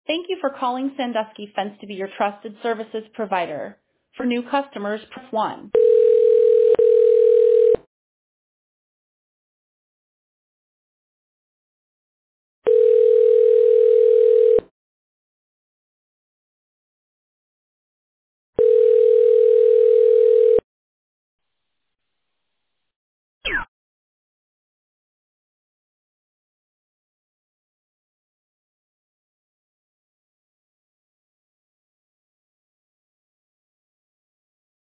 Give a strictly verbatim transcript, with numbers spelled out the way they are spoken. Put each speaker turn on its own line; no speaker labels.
Thank you for calling Sandusky Fence to be your trusted services provider. For new customers, press one.